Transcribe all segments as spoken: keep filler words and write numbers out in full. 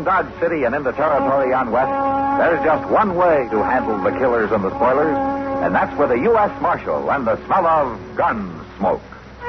Dodge City and into territory on west, there's just one way to handle the killers and the spoilers, and that's with a U S Marshal and the smell of gun smoke.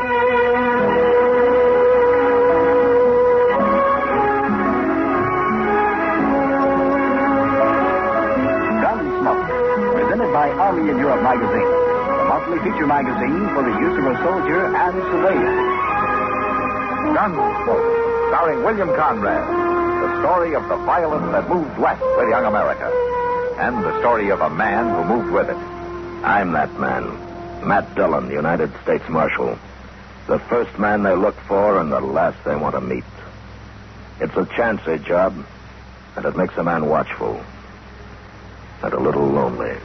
Gunsmoke, presented by Army in Europe magazine, the monthly feature magazine for the use of a soldier and civilian. Gunsmoke, starring William Conrad, the story of the violence that moved west with young America, and the story of a man who moved with it. I'm that man, Matt Dillon, United States Marshal. The first man they look for and the last they want to meet. It's a chancy job, and it makes a man watchful and a little lonely.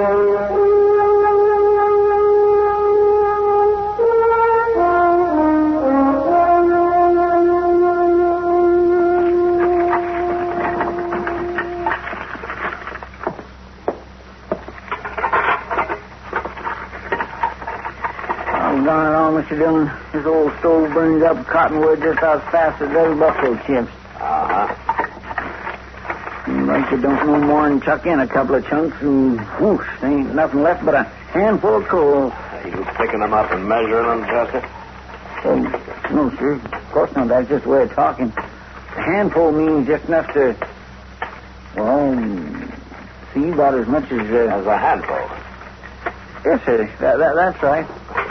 Mister Dillon, this old stove burns up cottonwood just as fast as those buffalo chips. Uh-huh. Like you don't no more than chuck in a couple of chunks and whoosh, there ain't nothing left but a handful of coal. Are you picking them up and measuring them, Chester? Oh, no, sir. Of course not. That's just a way of talking. A handful means just enough to, well, see about as much as... Uh... As a handful? Yes, sir. That, that, that's right.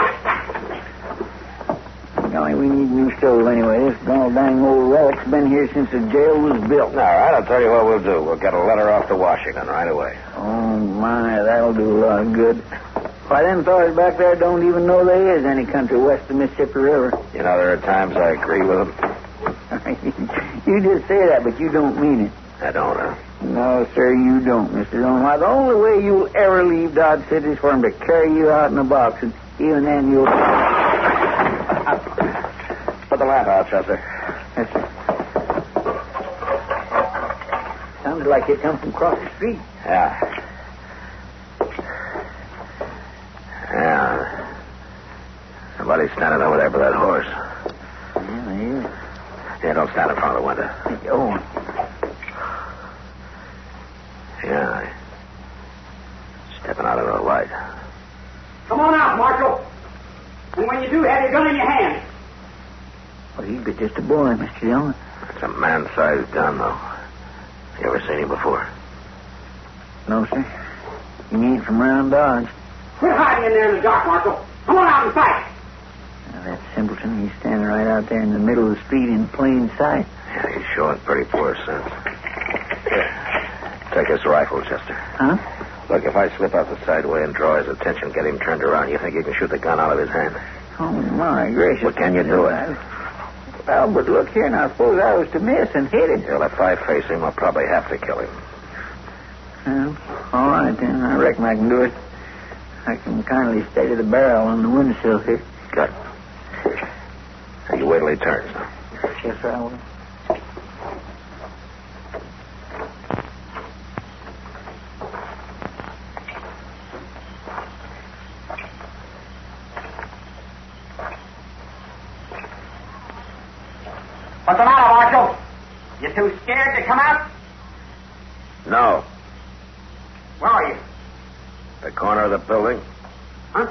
Golly, we need a new stove anyway. This gone dang old relic's been here since the jail was built. All right, I'll tell you what we'll do. We'll get a letter off to Washington right away. Oh, my, that'll do a lot of good. Why, them fellas back there don't even know there is any country west of the Mississippi River. You know, there are times I agree with them. You just say that, but you don't mean it. I don't, huh? No, sir, you don't, Mister Dillon. Why, the only way you'll ever leave Dodge City is for them to carry you out in a box, and even then you'll... Put the lamp out, Chester. Yes, sir. Sounded like it come from across the street. Yeah. Yeah. Somebody's standing over there by that horse. Yeah, he is. Yeah, don't stand in front of the window. Oh. Yeah. Stepping out into the light. Come on out, Marshal. And when you do, have your gun in your hand. Well, he's but just a boy, Mister Dillon. It's a man-sized gun, though. You ever seen him before? No, sir. He ain't from around Dodge. Quit hiding in there in the dark, Marshal. Come on out and fight. Now, that simpleton, he's standing right out there in the middle of the street in plain sight. Yeah, he's showing pretty poor sense. Here, take this rifle, Chester. Huh? Look, if I slip out the side way and draw his attention, get him turned around, you think you can shoot the gun out of his hand? Oh, my gracious. What can you do? It? Well, but look here, now, suppose I was to miss and hit him. Well, if I face him, I'll probably have to kill him. Well, all right, then. I reckon I can do it. I can kindly steady the barrel on the windowsill here. Good. Now, you wait till he turns, now. Yes, sir, I will. What's the matter, Marshal? You too scared to come out? No. Where are you? The corner of the building. Huh?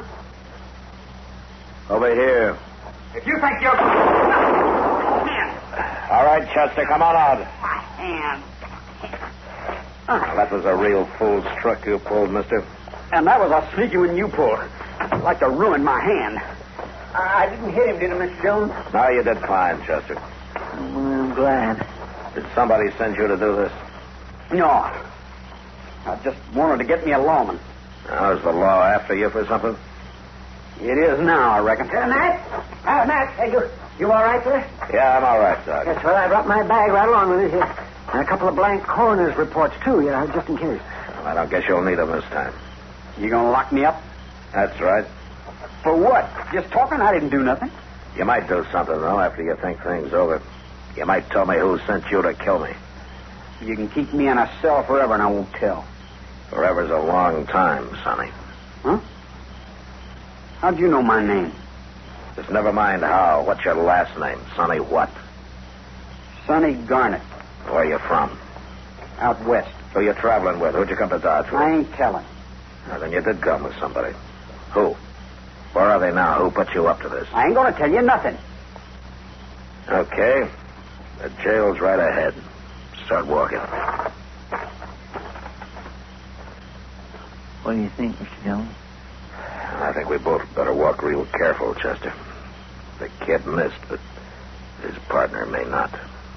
Over here. If you think you're... Hand. All right, Chester, come on out. My hand. Now, that was a real fool's trick you pulled, mister. And that was a sneaky one you pulled. Like to ruin my hand. I didn't hit him, did I, Mister Jones? No, you did fine, Chester. Well, I'm glad. Did somebody send you to do this? No. I just wanted to get me a lawman. Now, is the law after you for something? It is now, I reckon. Uh, Matt? Uh, Matt, uh, you, you all right, sir? Yeah, I'm all right, Doc. Yes, well, I brought my bag right along with this here. And a couple of blank coroner's reports, too, yeah, just in case. Well, I don't guess you'll need them this time. You gonna lock me up? That's right. For what? Just talking? I didn't do nothing. You might do something, though, after you think things over. You might tell me who sent you to kill me. You can keep me in a cell forever, and I won't tell. Forever's a long time, Sonny. Huh? How'd you know my name? Just never mind how. What's your last name? Sonny what? Sonny Garnet. Where are you from? Out west. Who you traveling with? Who'd you come to Dodge with? I ain't telling. Now, then you did come with somebody. Who? Where are they now? Who put you up to this? I ain't going to tell you nothing. Okay. The jail's right ahead. Start walking. What do you think, Mister Dillon? I think we both better walk real careful, Chester. The kid missed, but his partner may not.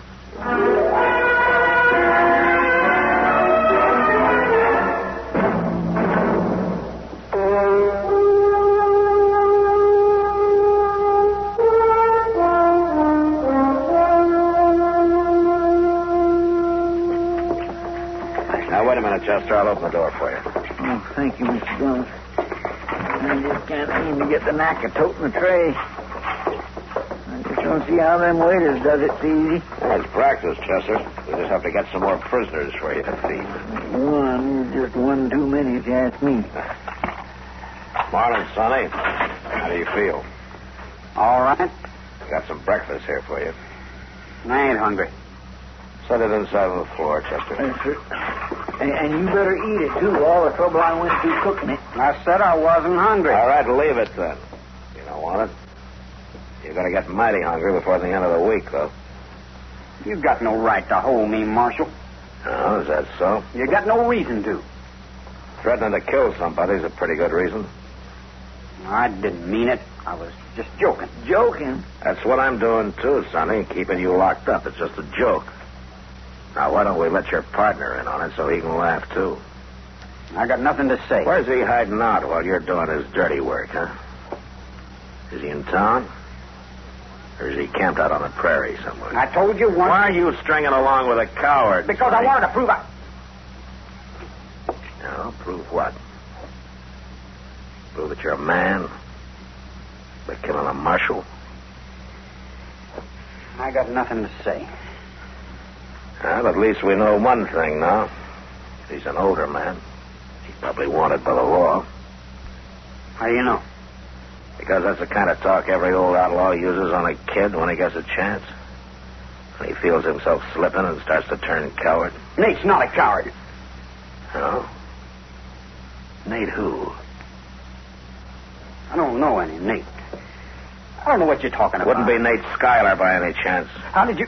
Now, wait a minute, Chester. I'll open the door for you. Oh, thank you, Mister Dillon. I just can't seem to get the knack of toting the tray. I just don't see how them waiters does it so easy. Well, it's practice, Chester. We just have to get some more prisoners for you to feed. One, just one too many, if you ask me. Morning, Sonny. How do you feel? All right. Got some breakfast here for you. I ain't hungry. Set it inside on the floor, Chester. Yes, sir. And, and you better eat it, too. All the trouble I went through cooking it. I said I wasn't hungry. All right, leave it then. You don't want it? You're going to get mighty hungry before the end of the week, though. You got no right to hold me, Marshal. Oh, is that so? You got no reason to. Threatening to kill somebody's a pretty good reason. I didn't mean it. I was just joking. Joking? That's what I'm doing, too, Sonny. Keeping you locked up. It's just a joke. Now, why don't we let your partner in on it so he can laugh, too? I got nothing to say. Where's he hiding out while you're doing his dirty work, huh? Is he in town? Or is he camped out on the prairie somewhere? I told you once. Why are you stringing along with a coward? Because Sonny? I wanted to prove I... No, prove what? Prove that you're a man? By killing a marshal? I got nothing to say. Well, at least we know one thing now. He's an older man. He's probably wanted by the law. How do you know? Because that's the kind of talk every old outlaw uses on a kid when he gets a chance. When he feels himself slipping and starts to turn coward. Nate's not a coward. No? Nate who? I don't know any Nate. I don't know what you're talking about. Wouldn't be Nate Schuyler by any chance. How did you...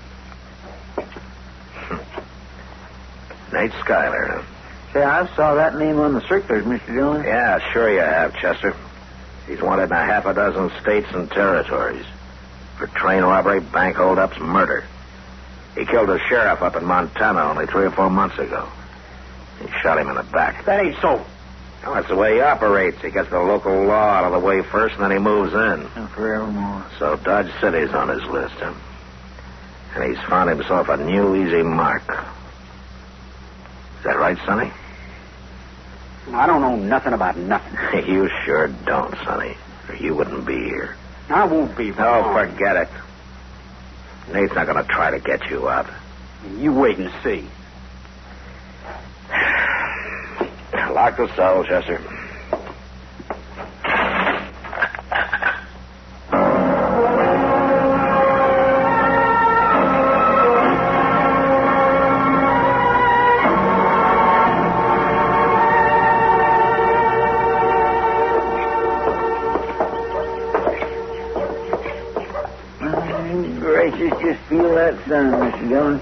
Nate Schuyler, huh? Say, I saw that name on the circulars, Mister Dillon. Yeah, sure you have, Chester. He's wanted in a half a dozen states and territories. For train robbery, bank holdups, murder. He killed a sheriff up in Montana only three or four months ago. He shot him in the back. That ain't so. Well, that's the way he operates. He gets the local law out of the way first, and then he moves in. And forevermore. So Dodge City's on his list, huh? And he's found himself a new easy mark. Is that right, Sonny? I don't know nothing about nothing. You sure don't, Sonny. Or you wouldn't be here. I won't be. No, forget it. Nate's not going to try to get you out. You wait and see. Lock the cell, Chester. Just feel that sun, Mister Dillon.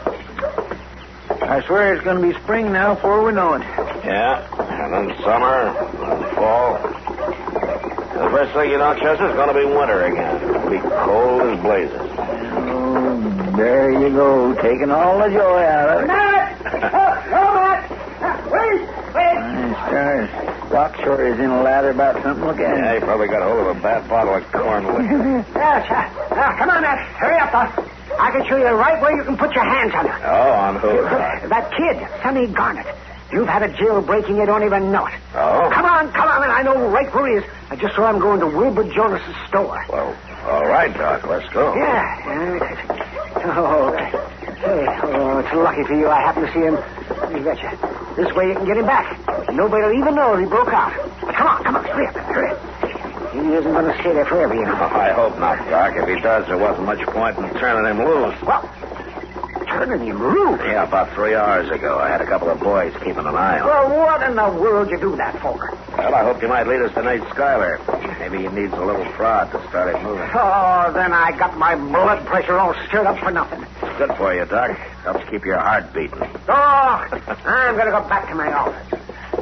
I swear it's going to be spring now before we know it. Yeah, and then summer, and then fall. The first thing you know, Chester, it's going to be winter again. It'll be cold as blazes. Oh, there you go, taking all the joy out of it. Matt! Oh, no, Matt! Wait! Wait! My stars. Doc sure is in a lather about something. Look at him. Yeah, he probably got hold of a bad bottle of corn liquor. Yes, uh, uh, come on, Matt. Hurry up, Doc. I can show you right where you can put your hands on her. Oh, on who? That kid, Sonny Garnett. You've had a jailbreak and you don't even know it. Oh? Come on, come on, and I know right where he is. I just saw him going to Wilbur Jonas's store. Well, all right, Doc, let's go. Yeah. yeah. Oh, hey, oh, it's lucky for you I happened to see him. You betcha. This way you can get him back. Nobody will even know he broke out. But come on, come on, hurry up, hurry up. He isn't going to stay there forever, you know. Oh, I hope not, Doc. If he does, there wasn't much point in turning him loose. Well, turn turning him loose. Yeah, about three hours ago. I had a couple of boys keeping an eye on him. Well, what in the world you do that for? Well, I hoped you might lead us to Nate Schuyler. Maybe he needs a little prod to start him moving. Oh, then I got my blood pressure all stirred up for nothing. Good for you, Doc. Helps keep your heart beating. Oh, I'm going to go back to my office.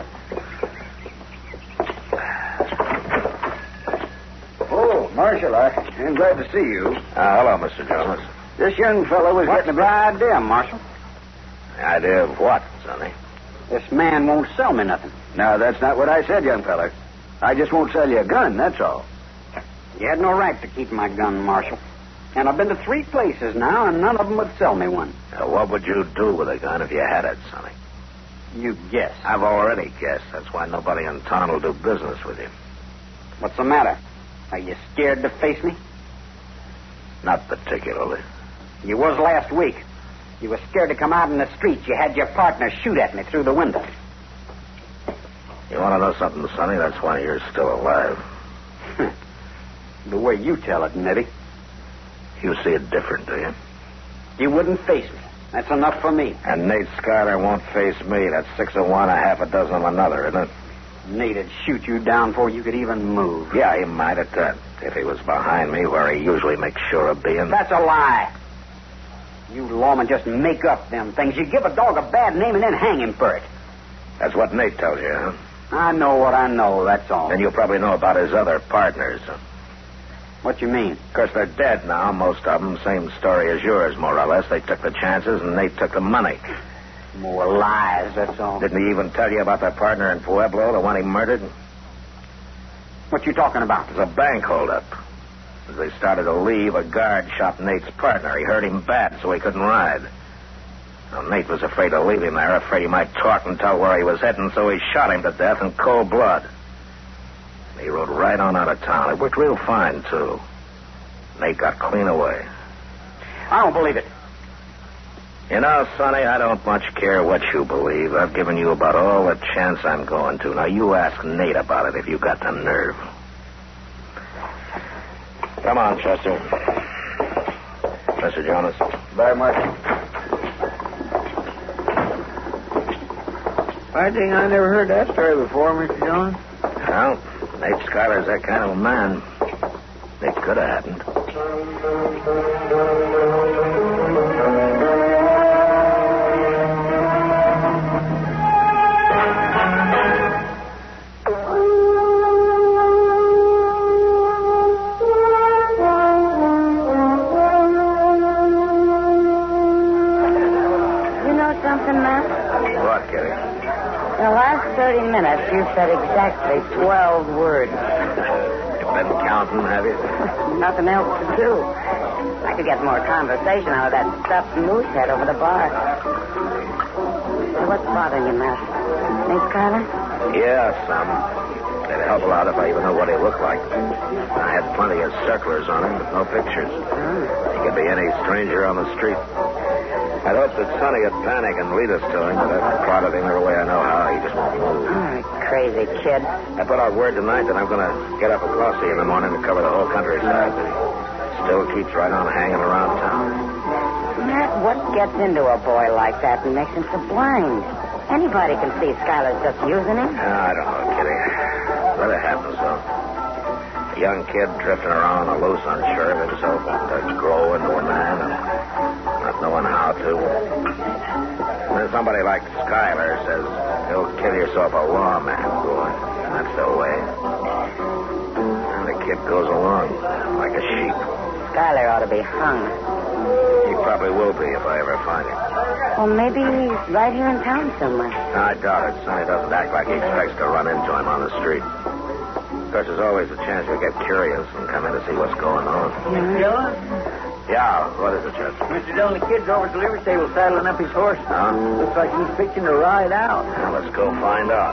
Oh, Marshal, I am glad to see you. Uh, hello, Mister Jones. This young fellow was What's getting the a... idea, Marshal? The idea of what, Sonny? This man won't sell me nothing. No, that's not what I said, young feller. I just won't sell you a gun, that's all. You had no right to keep my gun, Marshal. And I've been to three places now, and none of them would sell me one. Uh, what would you do with a gun if you had it, Sonny? You guess. I've already guessed. That's why nobody in town will do business with you. What's the matter? Are you scared to face me? Not particularly. You was last week. You were scared to come out in the street. You had your partner shoot at me through the window. You want to know something, Sonny? That's why you're still alive. The way you tell it, Nettie. You see it different, do you? You wouldn't face me. That's enough for me. And Nate Schuyler won't face me. That's six of one, a half a dozen of another, isn't it? Nate'd shoot you down before you could even move. Yeah, he might at that. If he was behind me, where he usually makes sure of being. That's a lie. You lawmen just make up them things. You give a dog a bad name and then hang him for it. That's what Nate tells you, huh? I know what I know, that's all. Then you probably know about his other partners. What you mean? Of course, they're dead now, most of them. Same story as yours, more or less. They took the chances, and Nate took the money. More lies, that's all. Didn't he even tell you about that partner in Pueblo, the one he murdered? What you talking about? It was a bank holdup. As they started to leave, a guard shot Nate's partner. He hurt him bad, so he couldn't ride. Well, Nate was afraid to leave him there, afraid he might talk and tell where he was heading, so he shot him to death in cold blood. He rode right on out of town. It worked real fine, too. Nate got clean away. I don't believe it. You know, Sonny, I don't much care what you believe. I've given you about all the chance I'm going to. Now, you ask Nate about it if you got the nerve. Come on, Chester. Mister Jonas. Bye, Marshal. I think I never heard that story before, Mister Jones. Well, Nate Schuyler's that kind of a man. It could have happened. You know something, Matt? What, Kitty? In the last thirty minutes, you said exactly twelve words. You've been counting, have you? Nothing else to do. I could get more conversation out of that stuffed moose head over the bar. So what's bothering you, Matt? Nate Schuyler? Yeah, some. It'd help a lot if I even knew what he looked like. I had plenty of circlers on him, but no pictures. Oh. He could be any stranger on the street. I'd hoped that Sonny would panic and lead us to him, but I've prodded him every way I know how. He just won't move. Oh, crazy kid. I put out word tonight that I'm going to get up a posse in the morning to cover the whole countryside. But he still keeps right on hanging around town. Matt, what gets into a boy like that and makes him so blind? Anybody can see Schuyler's just using him. I don't know, Kitty. But it happens, though. A young kid drifting around a loose, unsure of himself, to grow into a man and not knowing how to. And then somebody like Schuyler says, you'll kill yourself a lawman, boy. That's the way. And the kid goes along like a sheep. Schuyler ought to be hung. He probably will be if I ever find him. Well, maybe he's right here in town somewhere. I doubt it. Sonny doesn't act like he expects to run into him on the street. Of course, there's always a chance we get curious and come in to see what's going on. Mister Jones? Yeah, what is it, Chester? Mister Jones, the kid's over at the livery stable saddling up his horse. Huh? Looks like he's fixing to ride out. Well, let's go find out.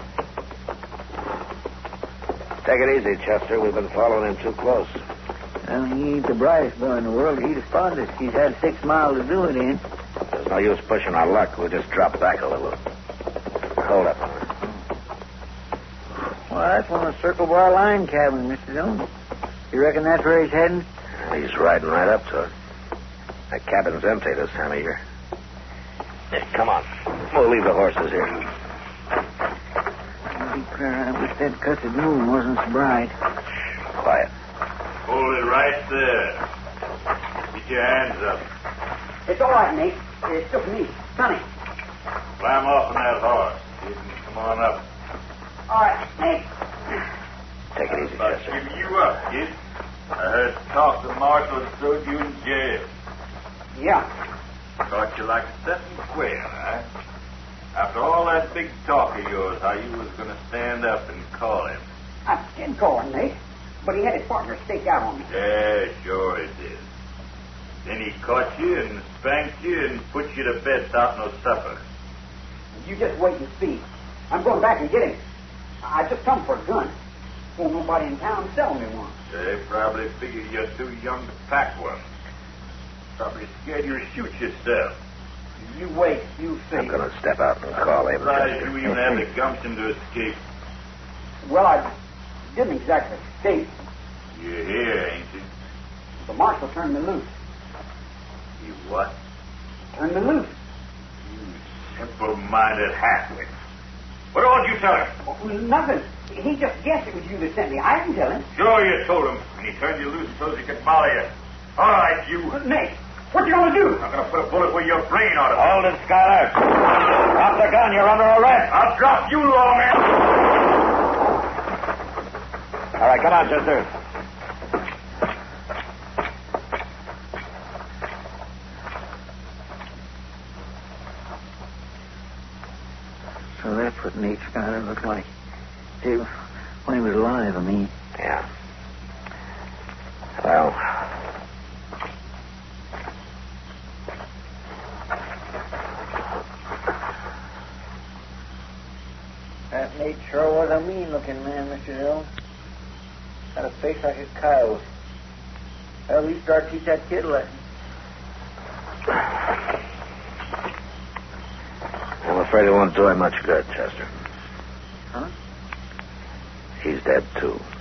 Take it easy, Chester. We've been following him too close. Uh, Well, he ain't the brightest boy in the world. He's the fondest. He's had six miles to do it in. There's no use pushing our luck. We'll just drop back a little. Hold up. Well, that's one of the Circle Bar line cabins, Mister Dillon. You reckon that's where he's heading? He's riding right up to it. That cabin's empty this time of year. Yeah, come on. We'll leave the horses here. I'll be clear. I wish that cussed moon wasn't so bright. Quiet. Hold it right there. Get your hands up. It's all right, Nate. It's just me, Sonny. Climb off on that horse. Kid, and come on up. All right, Nate. Take it easy, About Chester. giving you up, kid. I heard talk the marshal had thrown you in jail. Yeah. Thought you like setting queer, huh? After all that big talk of yours, how you was going to stand up and call him. I did call him, Nate, but he had his partner stake out on me. Yeah, sure he did. Then he caught you and spanked you and put you to bed without no supper. You just wait and see. I'm going back and get him. I just come for a gun. Won't nobody in town sell me one. They probably figure you're too young to pack one. Probably scared you to shoot yourself. You wait, you see. I'm going to step out and call him, Surprised Chester. you even had the gumption to escape. Well, I didn't exactly escape. You're here, ain't you? The marshal turned me loose. You what? Turned me loose. You simple-minded halfwit. What all did you tell him? Oh, nothing. He just guessed it was you that sent me. I didn't tell him. Sure you told him, and he turned you loose so he could molly you. All right, you. Nate, what you gonna do? I'm going to put a bullet where your brain ought to be. Hold it, Skyler. Drop the gun. You're under arrest. I'll drop you, lawman. All right, come on, Chester. So that's what Nate Skyler looked like. See, when he was alive, I mean. Yeah. Well, That Nate sure was a mean-looking man, Mister Dillon. Had a face like a coyote. Well, we start to teach that kid a lesson. I'm afraid it won't do him much good, Chester. Huh? He's dead, too.